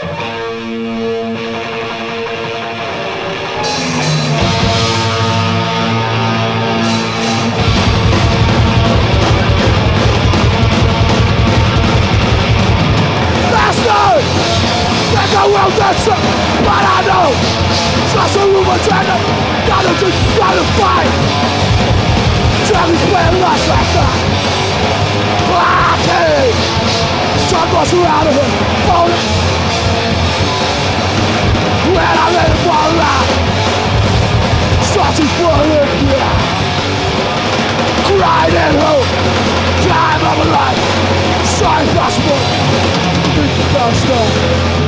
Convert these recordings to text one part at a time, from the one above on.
I will answer, but I know just a rumor dragon, gotta fight. Dragons playing lost last night. I can't. Struggles around here, falling. When I let it fall out, starting for it, yeah. Crying in hope, time of a life, sorry possible. Think about stuff.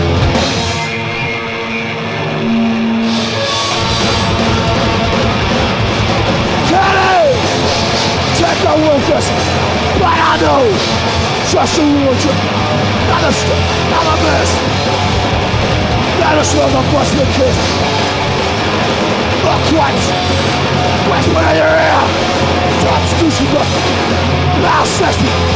Take our workers, but I know just a religion, not a mess. Not a smell of busted kiss. Look twice, whisper in your ear. Stop squishing up, now sexy.